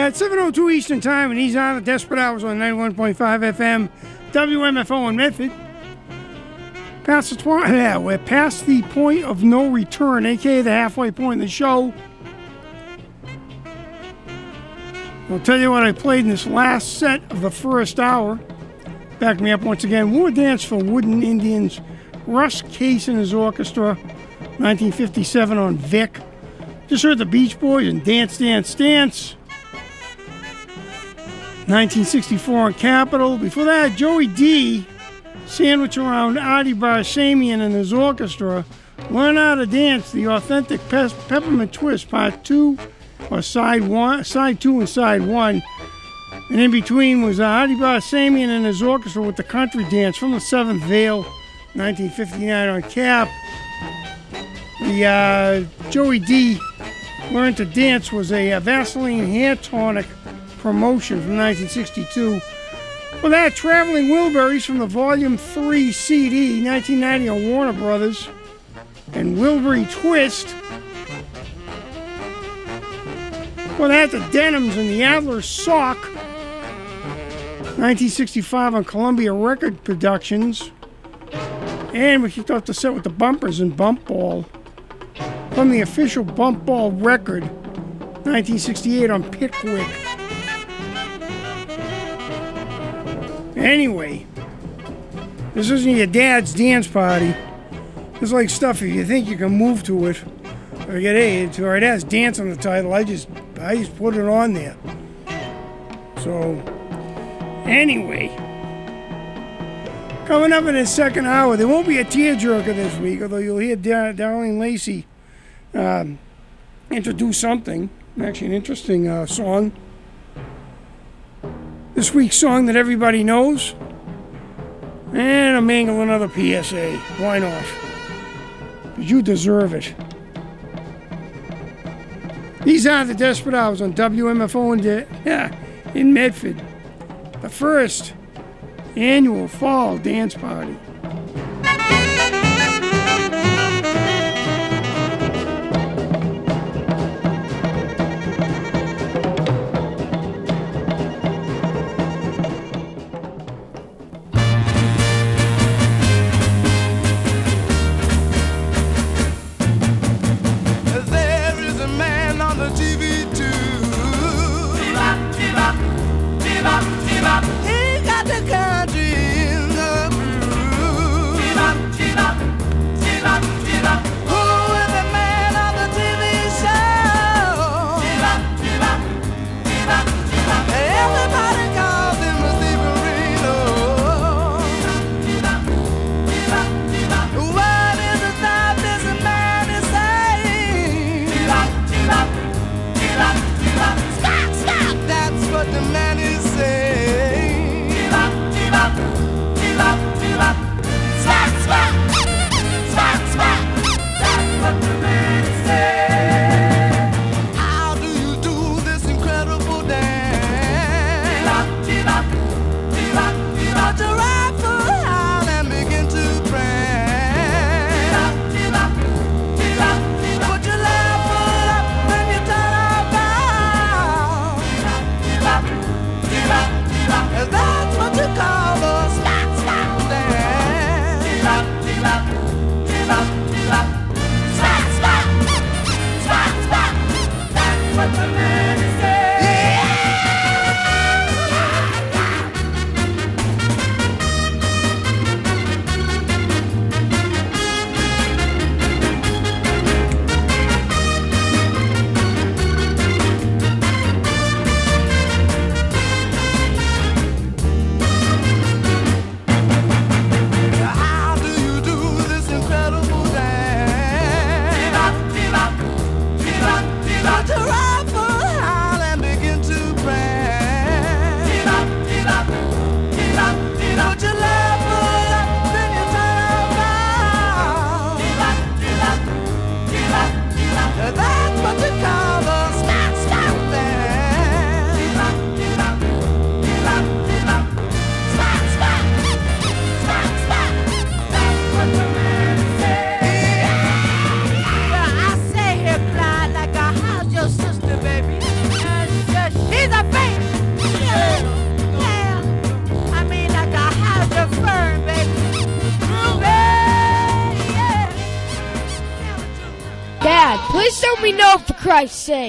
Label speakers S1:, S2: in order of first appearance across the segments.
S1: at 7:02 Eastern Time, and he's on the Desperate Hours on 91.5 FM, WMFO in Medford. We're past the point of no return, aka the halfway point in the show. I'll tell you what I played in this last set of the first hour. Back me up once again. War Dance for Wooden Indians. Russ Case and his orchestra, 1957 on Vic. Just heard the Beach Boys and Dance, Dance, Dance, 1964 on Capitol. Before that, Joey D. Sandwich around Artie Barsamian and his orchestra. Learn How to Dance, the authentic Peppermint Twist, Part 2, or Side 2 and Side 1. And in between was Artie Barsamian and his orchestra with the Country Dance from the Seventh Veil, 1959 on Cap. The Joey D. Learn to Dance was a Vaseline hair tonic promotion from 1962. Well, that Traveling Wilburys from the Volume 3 CD, 1990 on Warner Brothers, and Wilbury Twist. Well, that the Denims and the Adler Sock, 1965 on Columbia Record Productions. And we kicked off the set with the Bumpers and Bump Ball from the official Bump Ball record, 1968 on Pickwick. Anyway, this isn't your dad's dance party. It's like stuff if you think you can move to it. Or get it has dance on the title. I just put it on there. So, anyway, coming up in the second hour, there won't be a tearjerker this week, although you'll hear Darlene Lacey introduce something. Actually, an interesting song. This week's song that everybody knows. And I'm mangling another PSA. Why not? Because you deserve it. These are the Desperate Hours on WMFO in Medford. The first annual fall dance party.
S2: He got the country in the Dad, please tell me no for Christ's sake.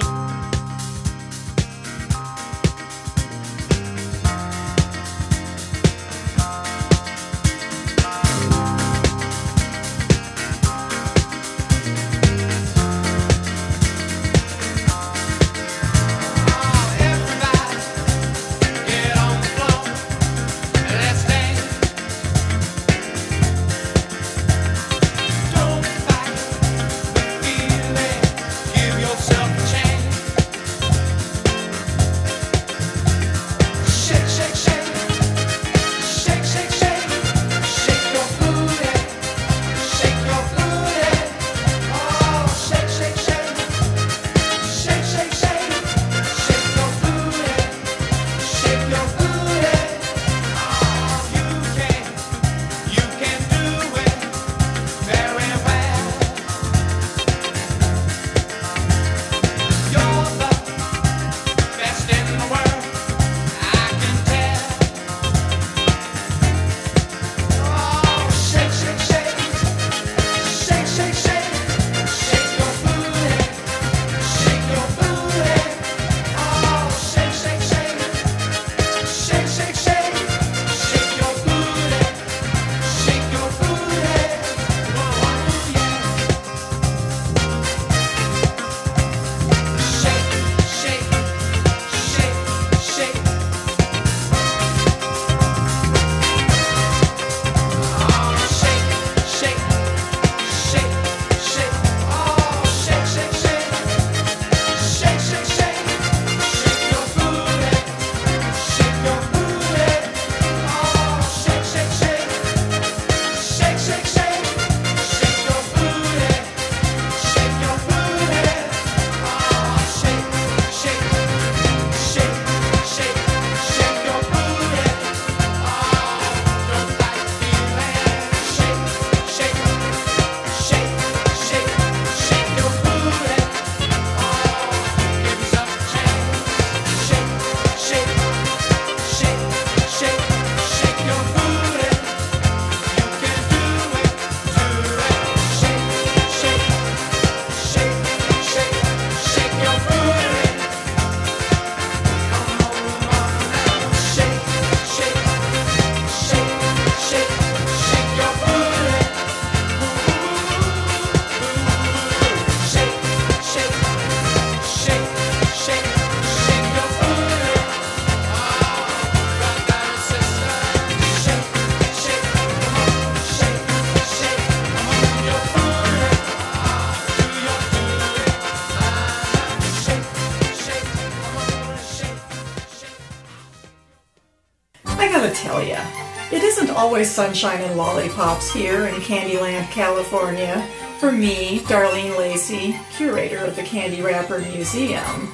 S3: Always sunshine and lollipops here in Candyland, California. For me, Darlene Lacey, curator of the Candy Wrapper Museum.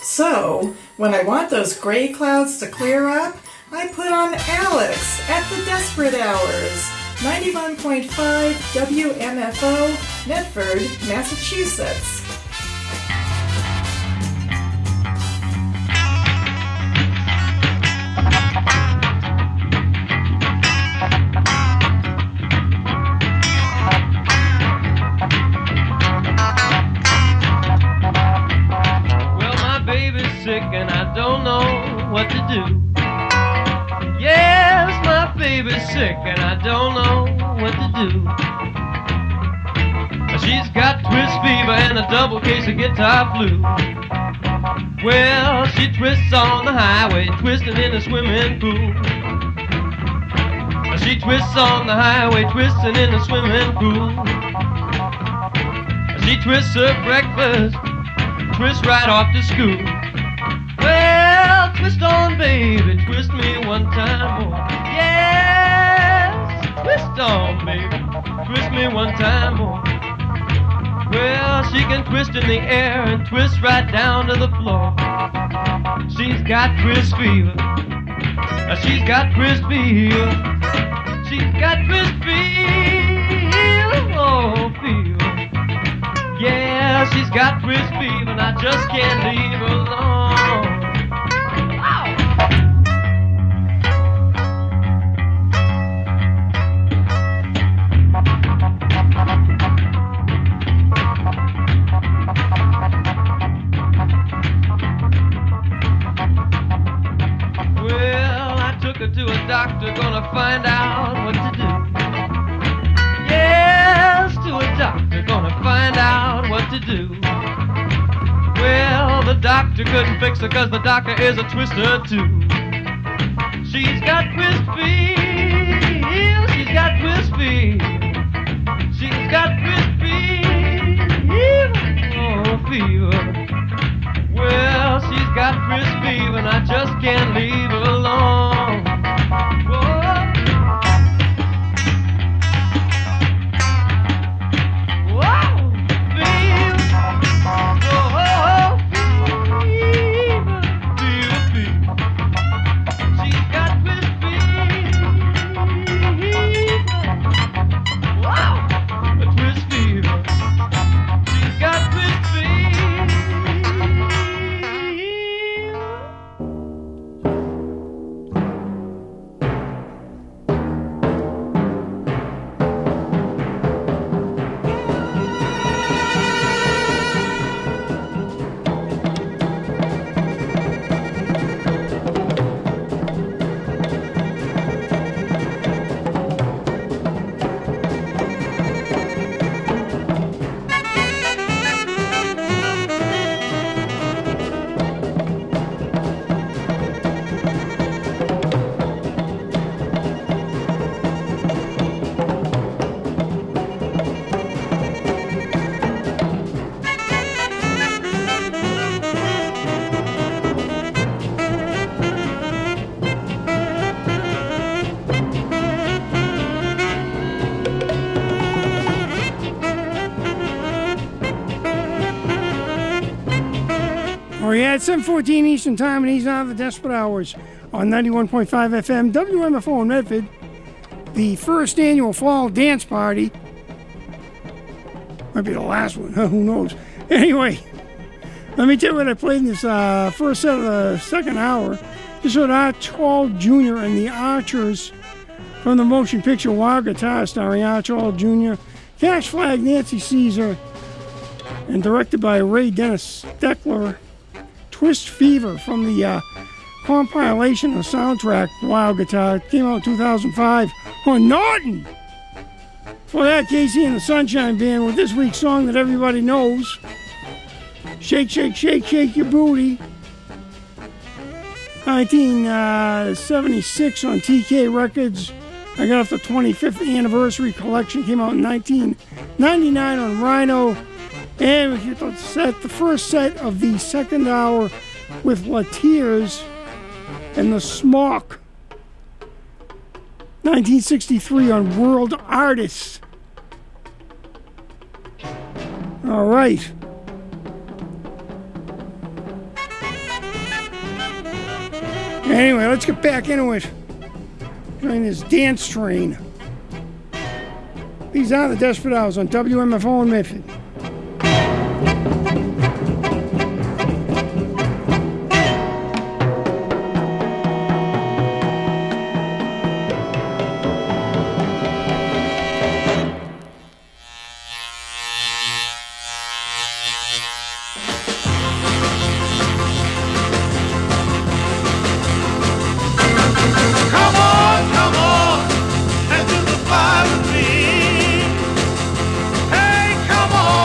S3: So, when I want those gray clouds to clear up, I put on Alex at the Desperate Hours. 91.5 WMFO, Medford, Massachusetts.
S4: And I don't know what to do. Yes, my baby's sick and I don't know what to do. She's got twist fever and a double case of guitar flu. Well, she twists on the highway, twisting in a swimming pool. She twists on the highway, twisting in a swimming pool. She twists her breakfast, twists right off to school. Well, twist on, baby, twist me one time more. Yes, twist on, baby, twist me one time more. Well, she can twist in the air and twist right down to the floor. She's got twist fever. She's got twist fever. She's got twist fever. Oh, fever. Yeah, she's got twist fever and I just can't leave her alone. find out what to do. Yes, to a doctor, gonna find out what to do. Well, the doctor couldn't fix her 'cause the doctor is a twister too. She's got twist fever, she's got twist fever. She's got twist fever, oh fever. Well, she's got twist fever and I just can't leave her alone.
S1: At 7:14 Eastern Time, and he's on the Desperate Hours on 91.5 FM, WMFO in Medford. The first annual Fall Dance Party. Might be the last one, who knows? Anyway, let me tell you what I played in this first set of the second hour. This was Arch Hall Jr. and the Archers from the motion picture Wild Guitar, starring Arch Hall Jr., Cash Flag, Nancy Caesar, and directed by Ray Dennis Steckler. Twist Fever from the compilation of soundtrack Wild Guitar. It came out in 2005 on Norton. For that, Casey and the Sunshine Band with this week's song that everybody knows. Shake, shake, shake, shake your booty. 1976 on TK Records. I got off the 25th anniversary collection. Came out in 1999 on Rhino. And we get the first set of the second hour with La Tears and the Smock. 1963 on World Artists. All right. Anyway, let's get back into it. Join this dance train. These are the Desperate Hours on WMFO in Medford.
S5: Come on,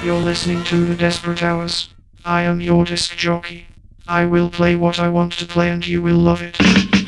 S5: You're listening to the Desperate Hours. I am your disc jockey. I will play what I want to play and you will love it.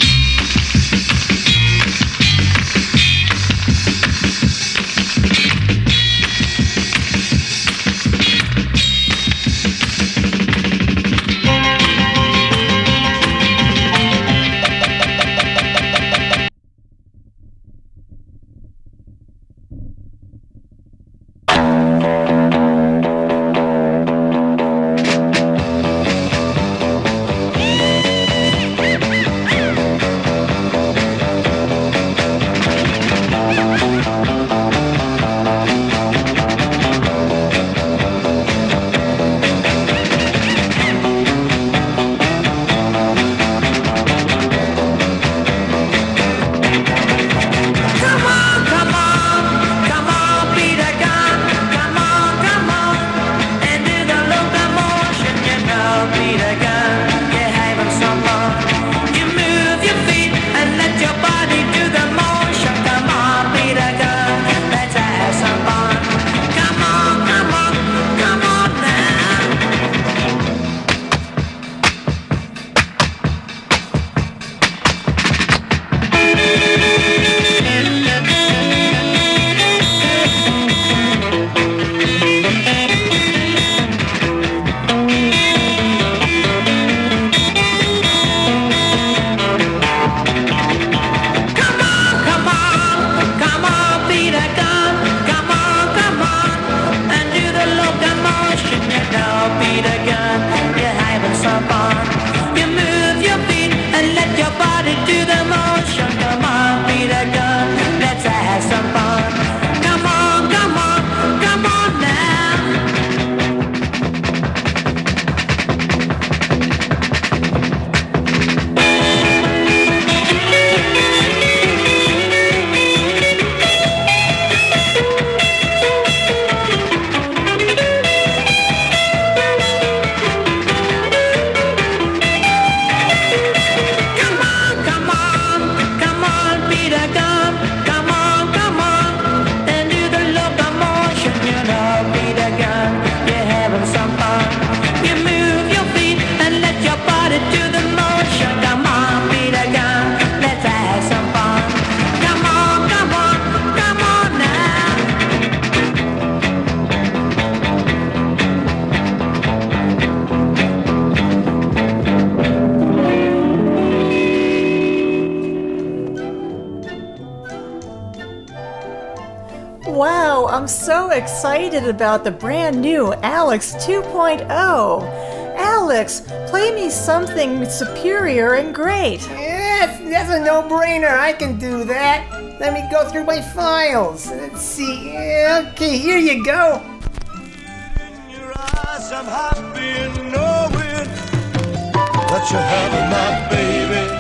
S3: Wow, I'm so excited about the brand new Alex 2.0. Alex, play me something superior and great.
S6: Yes, that's a no-brainer. I can do that. Let me go through my files. Let's see. Okay, here you go.
S7: In your eyes, I'm happy knowing that you're having my baby.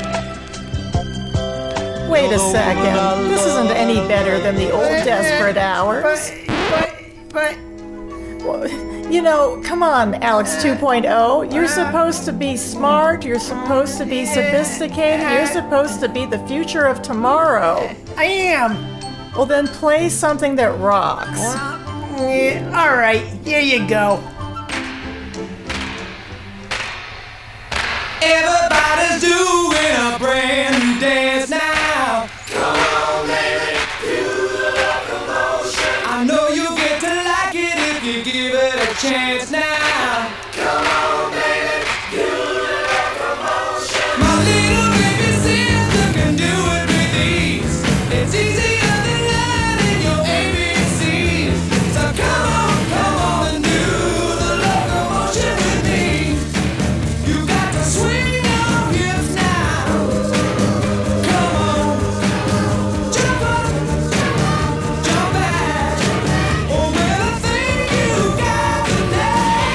S3: Wait a second. This isn't any better than the old Desperate Hours.
S6: But...
S3: Well, you know, come on, Alex 2.0. You're supposed to be smart. You're supposed to be sophisticated. You're supposed to be the future of tomorrow.
S6: I am.
S3: Well, then play something that rocks.
S6: All right, here you go.
S8: Everybody's doing a brand new dance now.
S7: Come on, baby, do the locomotion.
S8: I know you'll get to like it if you give it a chance now.
S7: Come on, baby, do the locomotion.
S8: My little baby sister can do it with ease. It's easier than learning your ABCs. So come on and do the locomotion with me. You got to swing your hips now. Come on, jump up, jump back. Oh, well, I think you got the knack.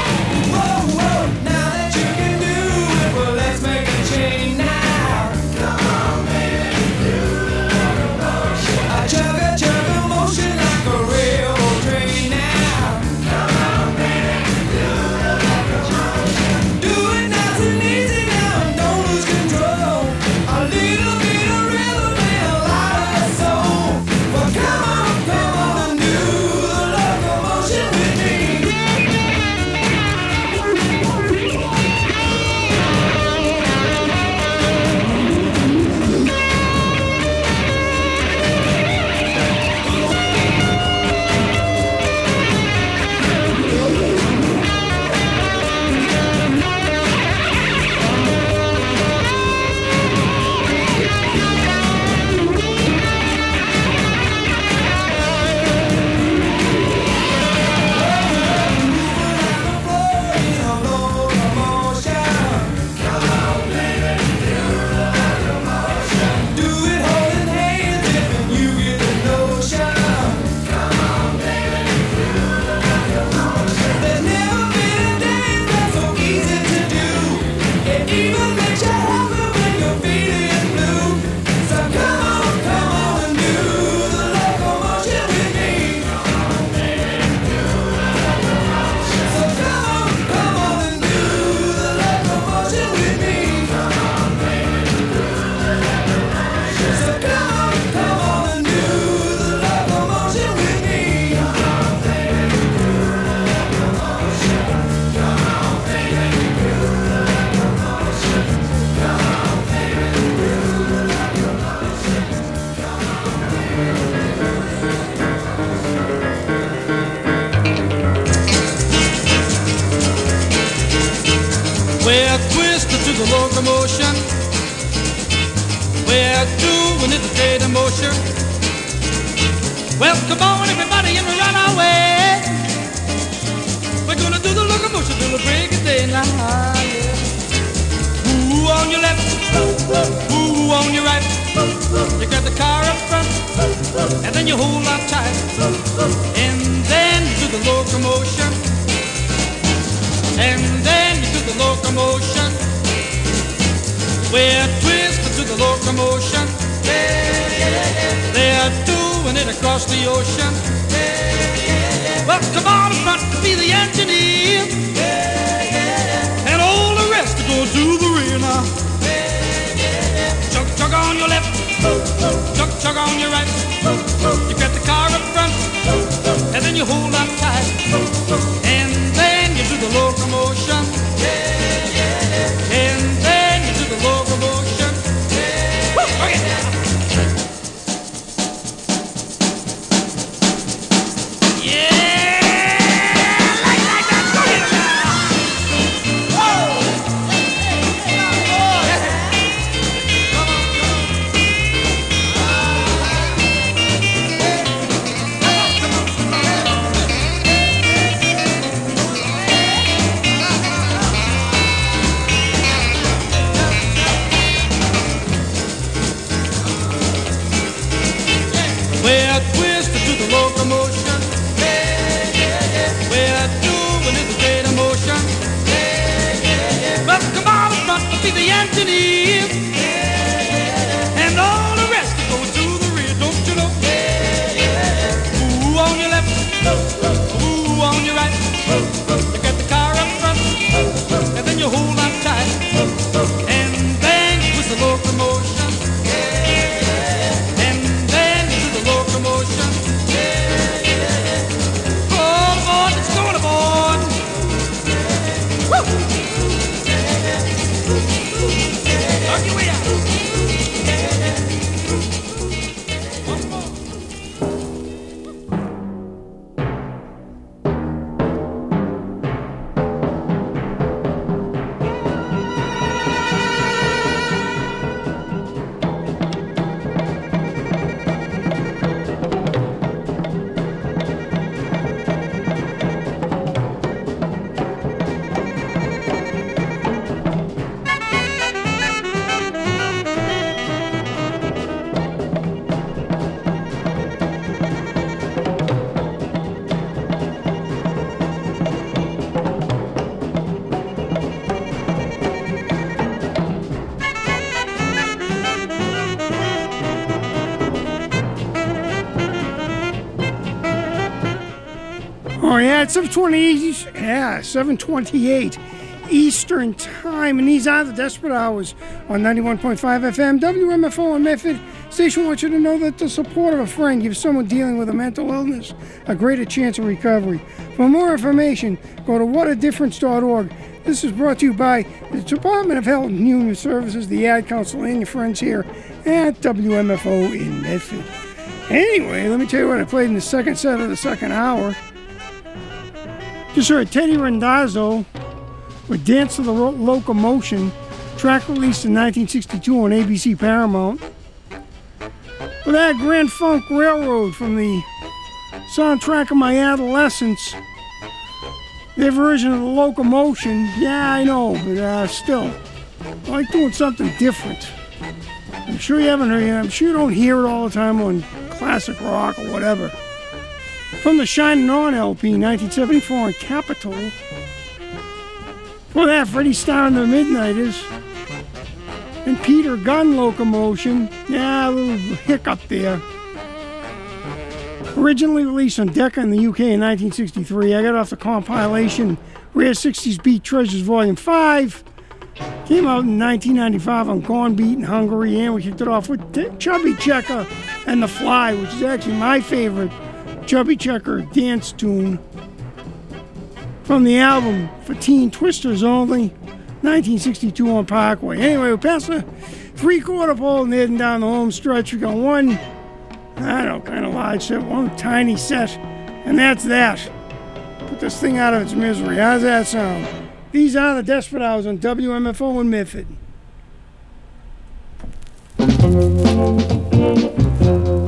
S8: locomotion. Well, come on, everybody, and run away. We're gonna do the locomotion till the break of day now. Yeah. Ooh, on your left, ooh, on your right. You grab the car up front, and then you hold on tight, and then you do the locomotion, and then you do the locomotion. We're twisted to the locomotion. They're doing it across the ocean. Well, come on up front to be the engineer, and all the rest to go to the rear now. Chug, chug on your left, chug, chug on your right. You get the car up front, and then you hold on tight, and then you do the locomotion, and then you do the locomotion. Woo, okay. We're twisted to the locomotion. We're doing it the great emotion. But come on up front to be the engineer, and all the rest to go to the rear, don't you know? Ooh, on your left, ooh, on your right. You get the car up front, and then you hold on tight, and then you twist the locomotion.
S1: Oh yeah, it's 7:28 Eastern Time, and these are the Desperate Hours on 91.5 FM, WMFO in Medford. Station wants you to know that the support of a friend gives someone dealing with a mental illness a greater chance of recovery. For more information, go to whatadifference.org. This is brought to you by the Department of Health and Human Services, the Ad Council, and your friends here at WMFO in Medford. Anyway, let me tell you what I played in the second set of the second hour. Just heard Teddy Randazzo with Dance to the Locomotion, track released in 1962 on ABC Paramount. With that, Grand Funk Railroad from the soundtrack of my adolescence. Their version of the Locomotion, yeah, I know, but still, I like doing something different. I'm sure you haven't heard it. I'm sure you don't hear it all the time on classic rock or whatever. From the Shining On LP, 1974 on Capitol. For that, Freddie Starr and the Midnighters. And Peter Gunn Locomotion. Yeah, a little hiccup there. Originally released on Decca in the UK in 1963. I got off the compilation Rare 60s Beat Treasures Volume 5. Came out in 1995 on Gone Beat in Hungary. And we kicked it off with Chubby Checker and The Fly, which is actually my favorite Chubby Checker dance tune from the album For Teen Twisters Only, 1962 on Parkway. Anyway, we're past the three-quarter pole and heading down the home stretch. We got one, I don't know, kind of large set, one tiny set, and that's that. Put this thing out of its misery. How's that sound? These are the Desperate Hours on WMFO in Medford.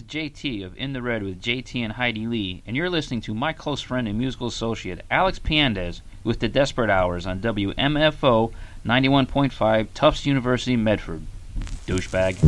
S9: JT of In the Red with JT and Heidi Lee, and you're listening to my close friend and musical associate, Alex Piandez, with the Desperate Hours on WMFO 91.5, Tufts University, Medford. Douchebag.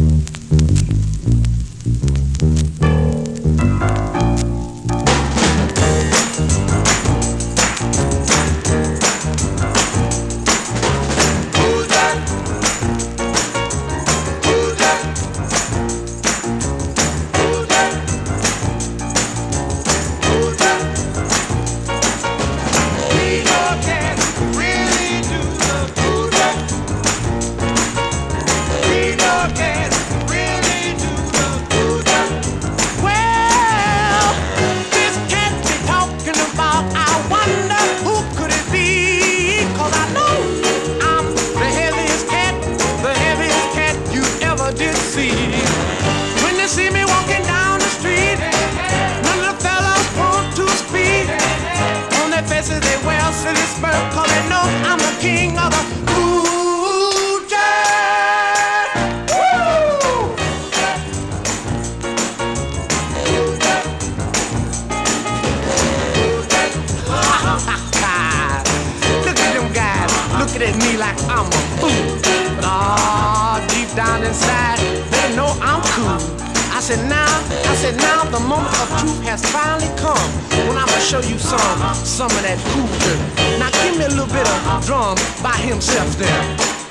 S10: Some of that cool dirt. Now give me a little bit of drum by himself there.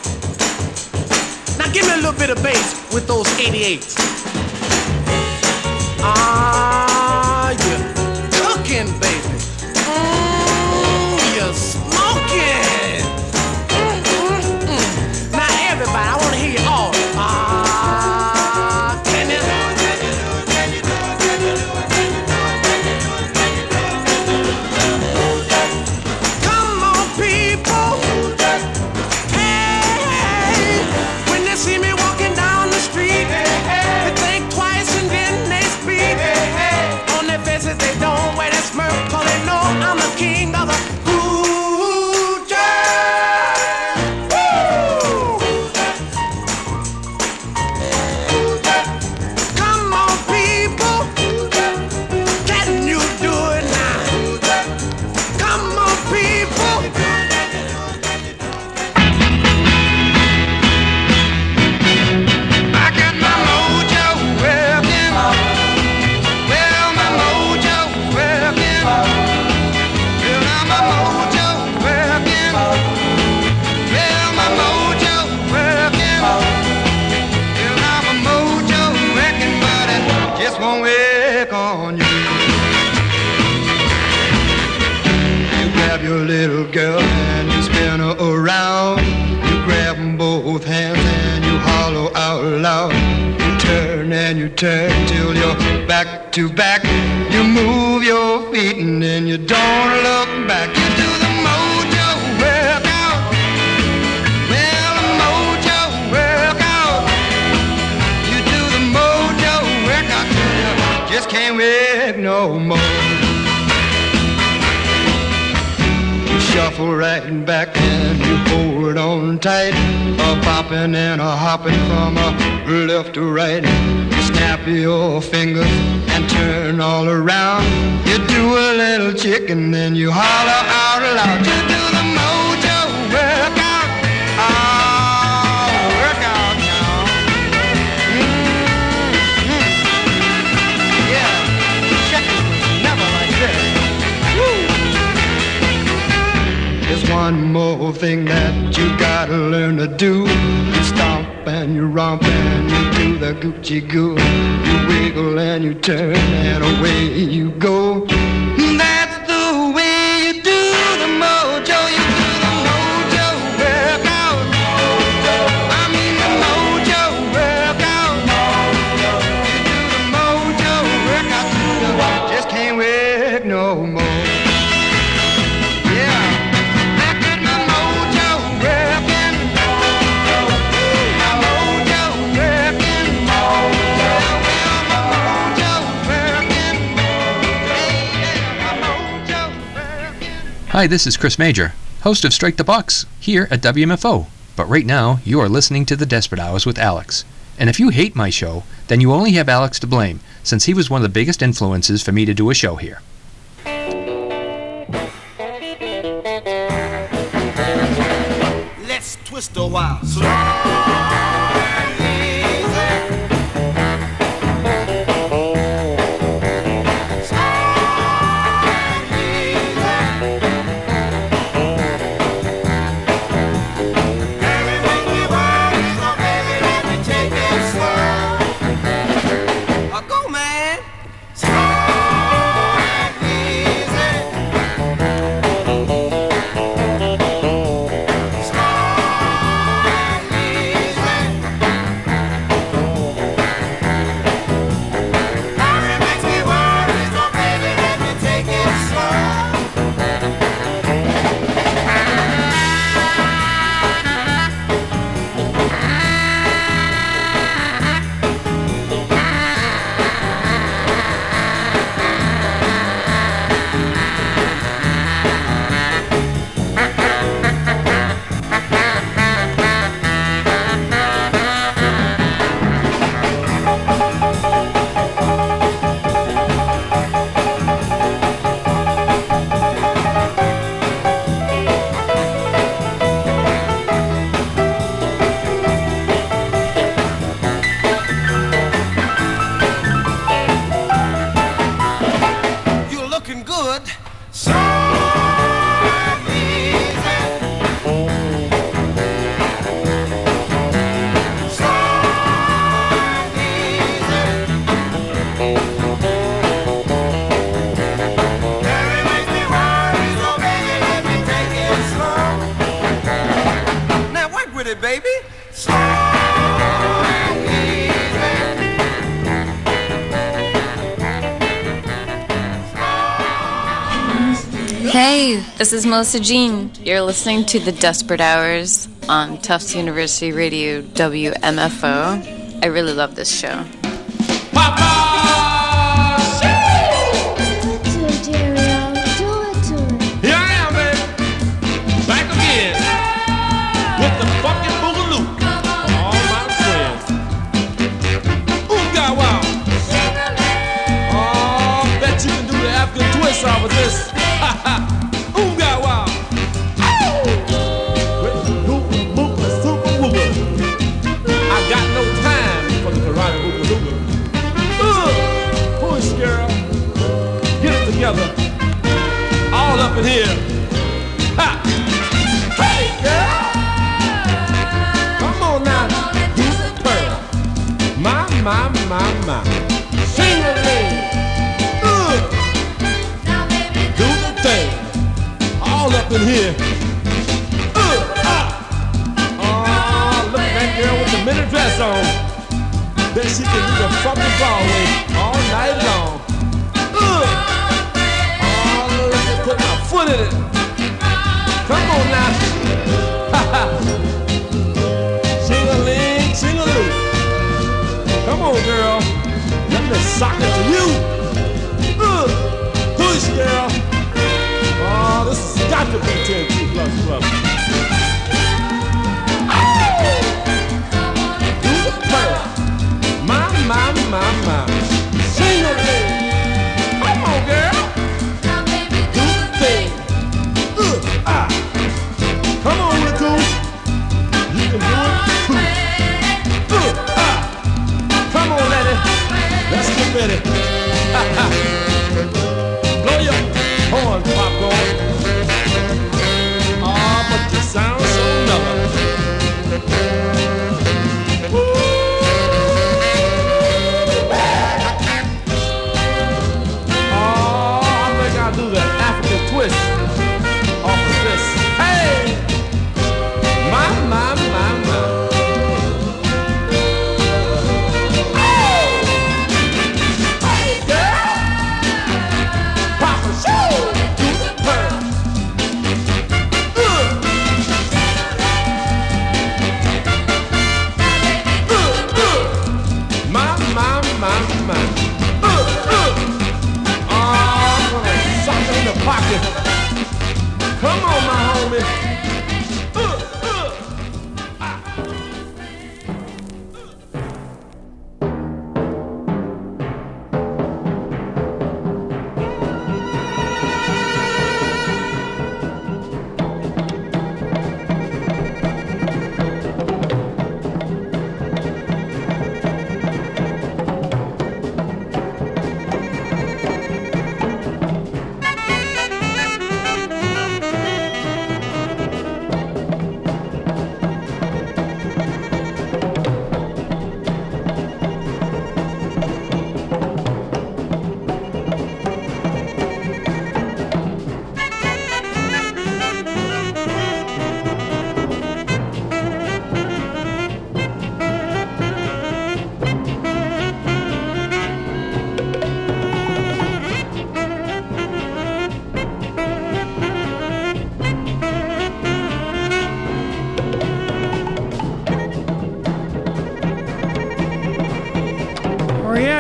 S10: Now give me a little bit of bass with those 88s. Ah, you're cooking, baby. You're smoking. Now everybody, I want to hear you all. Can you do it? Can you do it? Can you do it? Can you do it?
S11: Girl, and you spin her around. You grab them both hands and you hollow out loud. You turn and you turn till you're back to back. You move your feet and then you don't look back. You do the mojo workout. Well, the mojo workout. You do the mojo workout till you just can't work no more. Shuffle right back and you hold on tight, a popping and a hopping from a left to right. You snap your fingers and turn all around. You do a little chicken, then you holler out loud. You do the mojo workout. Oh, workout now. Yeah, chicken was never like this. Woo. There's one more thing that you gotta learn to do. You stomp and you romp and you do the Gucci goo. You wiggle and you turn and away you go. That's the way you do the mojo. You do the mojo workout. I mean the mojo workout. You do the mojo workout. You just can't work no more.
S12: Hi, this is Chris Major, host of Strike the Box, here at WMFO. But right now, you are listening to The Desperate Hours with Alex. And if you hate my show, then you only have Alex to blame. since he was one of the biggest influences for me to do a show here.
S10: Let's twist a while. Slow and easy. Slow and easy. Everything we want is so baby, let me take it slow. Go, man. Slow and easy. Baby, slow and easy.
S13: Hey, this is Melissa Jean. You're listening to The Desperate Hours on Tufts University Radio WMFO. I really love this show.
S14: Off of this. Ooga wow. I got no time for the karate ooga push, girl. Get it together. All up in here. Ha. Hey, girl. Come on now. Do the pearl. My. Sing a ling. All up in here. Look at that girl with the mini dress on. Bet she can do the fucking Broadway all night long. Let me put my foot in it. Come on now. Sing-a-ling, sing-a-loo. Come on, girl. Let me sock it to you. Push, girl. Oh, this has got to be 10 2 plus plus. Do the pearl. My. Sing a little. Come on, girl. Do the thing. Come on, little. You can do it. Come on, lady. Let's get ready. Blow your horn, popcorn. Oh, but you sound so mellow. Oh, I think I'll do the African twist off of this. Hey! My. Pocket.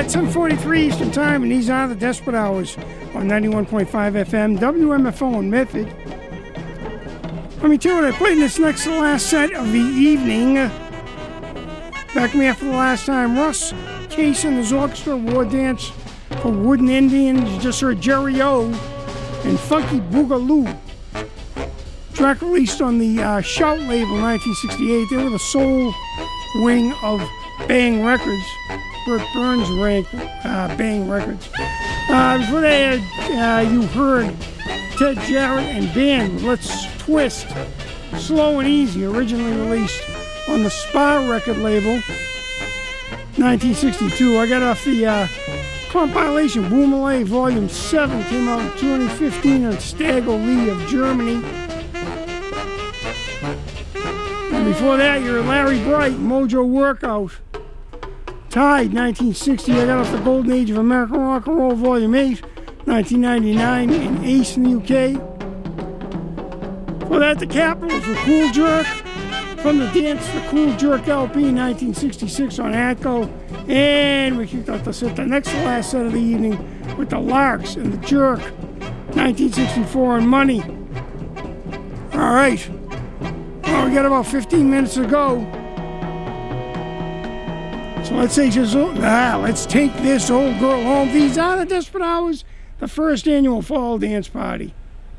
S1: 10:43 Eastern Time, and these are the Desperate Hours on 91.5 FM, WMFO in Medford. Let me tell you what I played in this next to last set of the evening. Back me after the last time, Russ Case and his orchestra, War Dance for Wooden Indians. You just heard Jerry O and Funky Boogaloo. Track released on the Shout label in 1968. They were the soul wing of Bang Records. Burt Burns ranked Bang Records. Before that, you heard Ted Jarrett and band with Let's Twist, Slow and Easy, originally released on the Spa record label, 1962. I got off the compilation Boomalay Volume 7, came out in 2015 on Stagger Lee of Germany. And before that, you're Larry Bright, Mojo Workout. Tide, 1960. I got off the Golden Age of American Rock and Roll, Volume 8, 1999, in Ace in the UK. For that, the Capitals with Cool Jerk. From the Dance for Cool Jerk LP, 1966 on Atco. And we kicked out the next to last set of the evening with the Larks and the Jerk, 1964 on Money. All right. Well, we got about 15 minutes to go. So let's take this old girl home. These are the Desperate Hours, the first annual Fall Dance Party.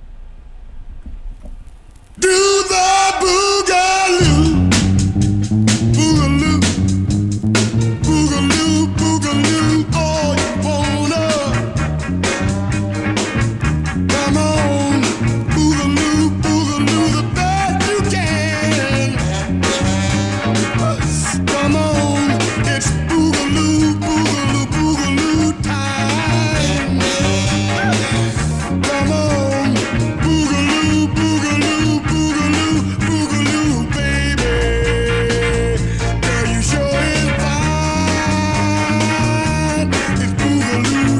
S11: Do the boogaloo, boogaloo, boogaloo, boogaloo, all you wanna. Come on, boogaloo, boogaloo, the best you can. Come on, it's boogaloo, boogaloo, boogaloo time. Come on, boogaloo, boogaloo. Boogaloo, baby, girl, you sure is fine. It's boogaloo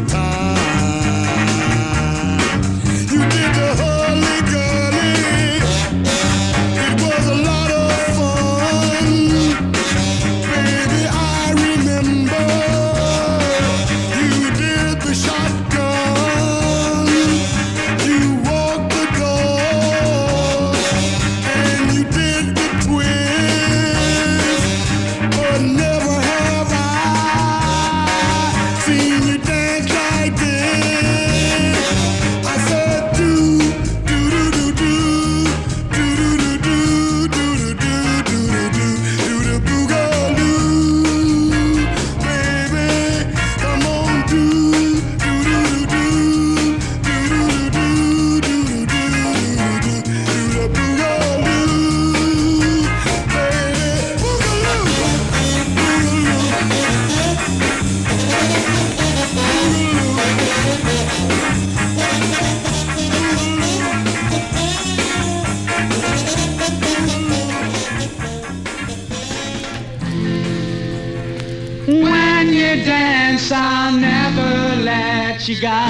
S11: time. You did the hurly-gurly. It was a lot of fun. Baby, I remember you did the shotgun. You walked the dog. And you did the twist, but never have I seen you dance like this. I said do do do do do do do do do do do do the boogaloo, baby. Come on, do do do do do do do do the boogaloo.
S8: When you dance, I'll never let you go.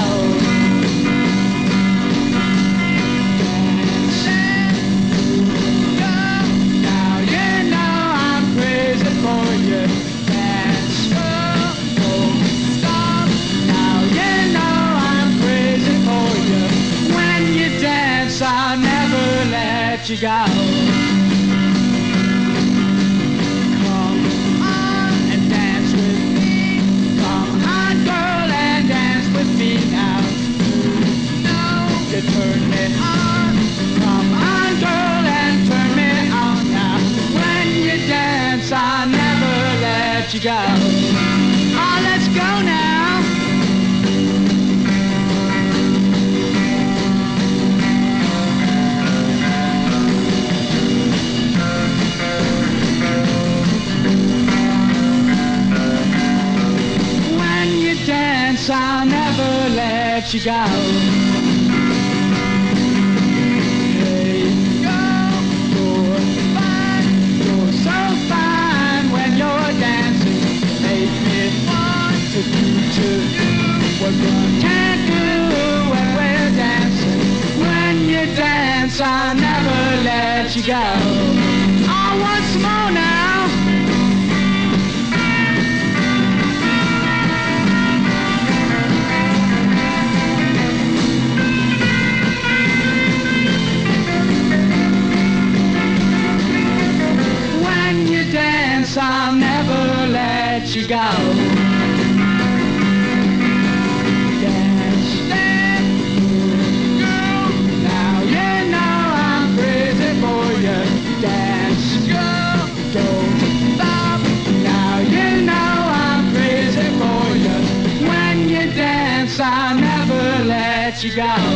S8: Now you know I'm crazy for you. Dance slow, don't stop. Now you know I'm crazy for you. When you dance, I'll never let you go. Come on and dance with me. Come on, girl, and dance with me now. No, you turn me on. Come on, girl, and turn me on now. When you dance, I'll never let you go. Oh, let's go now. When you dance, I'll never let you go. Hey, you're fine, you're so fine when you're dancing. Make me want to do to you what one can't do when we're dancing. When you dance, I'll never let you go. Oh, once more now.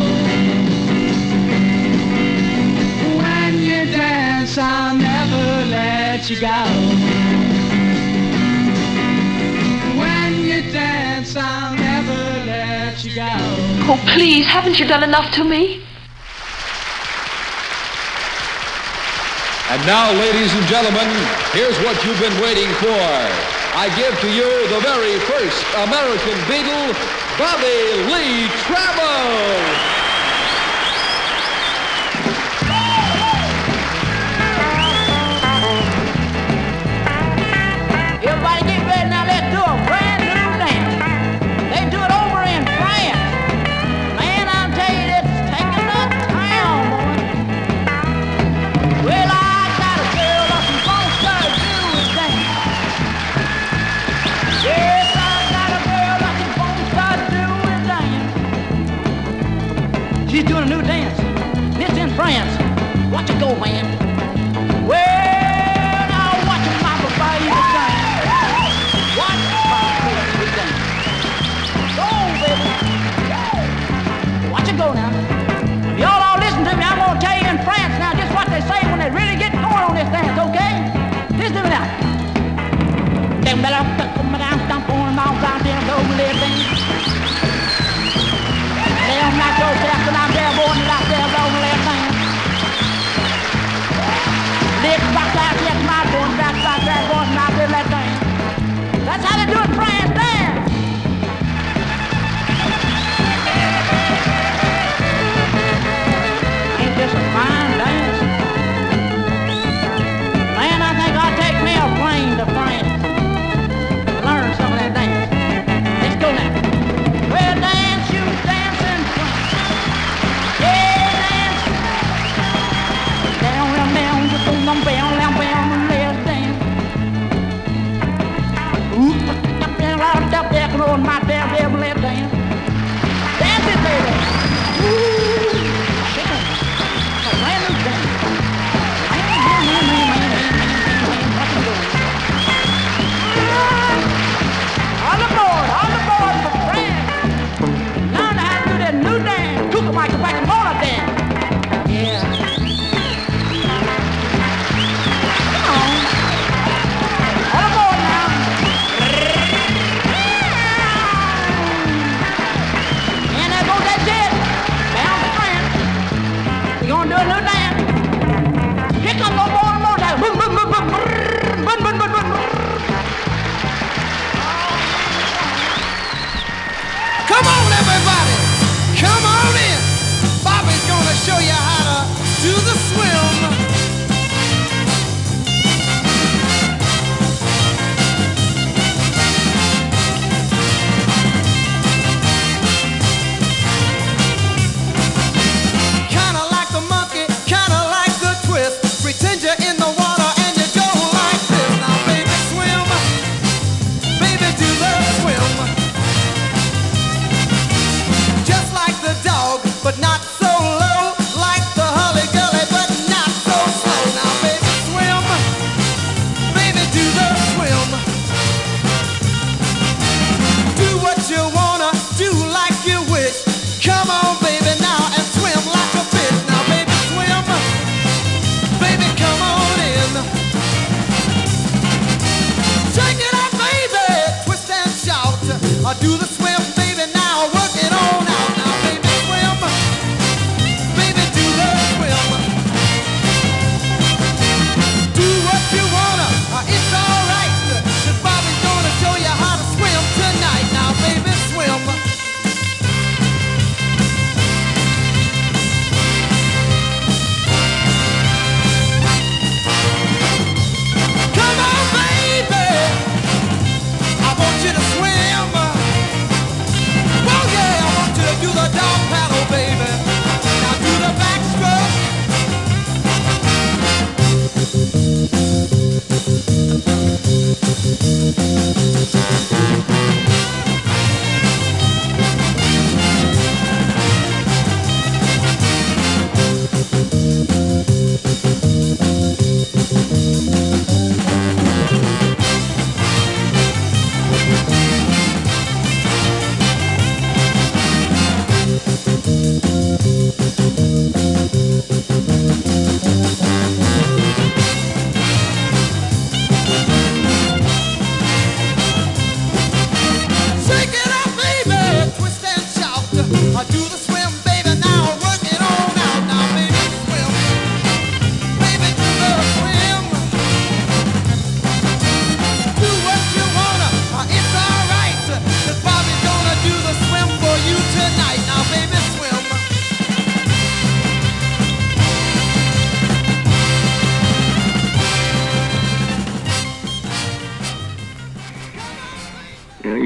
S8: When you dance, I'll never let you go. When you dance, I'll never let you go.
S15: Oh, please, haven't you done enough to me?
S16: And now, ladies and gentlemen, here's what you've been waiting for. I give to you the very first American Beatle, Bobby Lee Trammell.
S17: Everybody get ready now, let's do a brand new dance. They do it over in France. Man, I'm telling you, it's taking the town, boy. Well, I got a girl up in Boston to do this dance. Yes, I got a girl up in Boston to do this dance. She's doing a new dance. This in France. Watch it go, man. Well, now watch it, my baby dance. Watch my baby dance. Go, baby. Watch it go now. Y'all all listen to me. I'm gonna tell you in France now just what they say when they really get going on this dance, okay? Listen to me now. Them better stomp on my down there, go living. Them not so fast and I'm there, born out there, go living. Lips back like yes, my bones back like that, born out there, let thing. That's how they do it, France dance. Ain't this a fine dance? Man, I think I'll take me a plane to France. Learn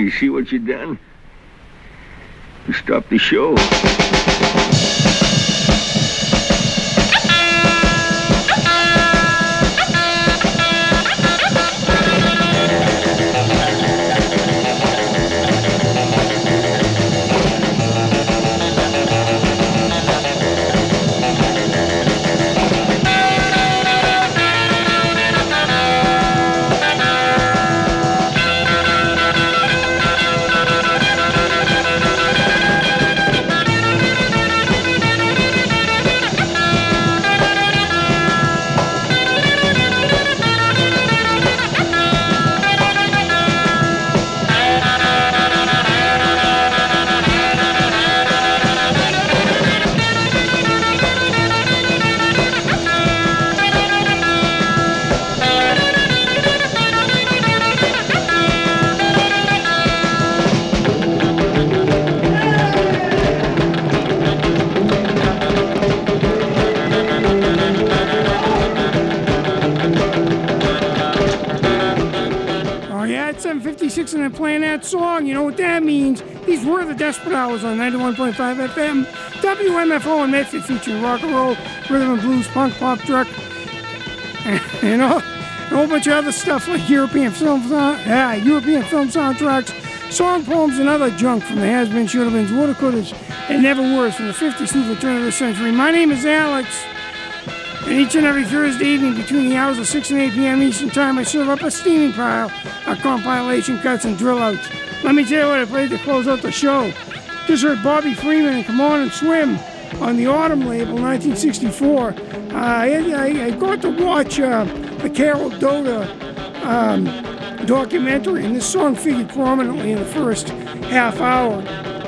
S18: you see what you done? You stopped the show.
S1: And I'm playing that song. You know what that means? These were the Desperate Hours on 91.5 FM, WMFO in Medford, featuring rock and roll, rhythm and blues, punk, pop, truck, and a whole bunch of other stuff like European film soundtracks, song poems, and other junk from the has-beens, should-have-beens, woulda-couldas, and never-weres from the 50s through the turn of the century. My name is Alex. And each and every Thursday evening between the hours of 6 and 8 p.m. Eastern Time, I serve up a steaming pile of compilation cuts and drill outs. Let me tell you what I played to close out the show. Just heard Bobby Freeman and Come On and Swim on the Autumn label, 1964. I got to watch the Carol Doda documentary, and this song figured prominently in the first half hour.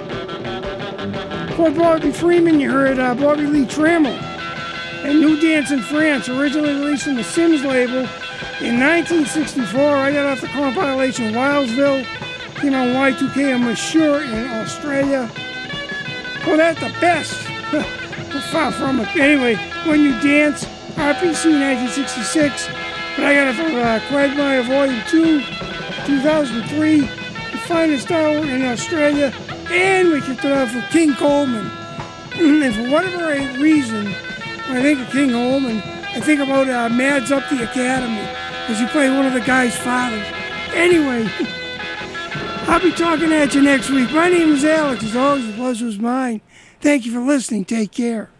S1: For Bobby Freeman, you heard Bobby Lee Trammell and New Dance in France, originally released on the Sims label in 1964. I got off the compilation Wildsville, came on Y2K and Mature in Australia. Well, that's the best. Far from it. Anyway, When You Dance, RPC 1966. But I got it from Quagmire Volume 2, 2003, The Finest Hour in Australia. And we kicked it off with King Coleman. And for whatever reason, when I think of King Coleman, I think about Mads Up the Academy, because he played one of the guy's fathers. Anyway, I'll be talking at you next week. My name is Alex. As always, the pleasure was mine. Thank you for listening. Take care.